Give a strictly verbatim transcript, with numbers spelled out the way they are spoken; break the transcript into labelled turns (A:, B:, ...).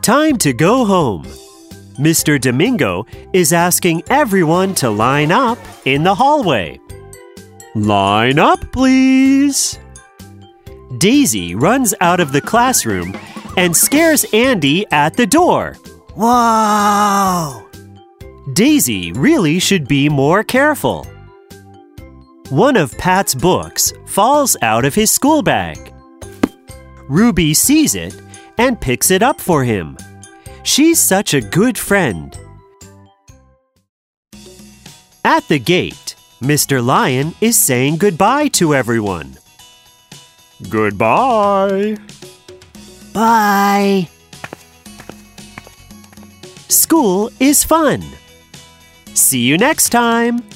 A: Time to go home. Mister Domingo is asking everyone to line up in the hallway. Line up, please. Daisy runs out of the classroom and scares Andy at the door.
B: Whoa!
A: Daisy really should be more careful. One of Pat's books falls out of his school bag. Ruby sees it and picks it up for him. She's such a good friend. At the gate, Mister Lion is saying goodbye to everyone. Goodbye.
B: Bye.
A: School is fun. See you next time.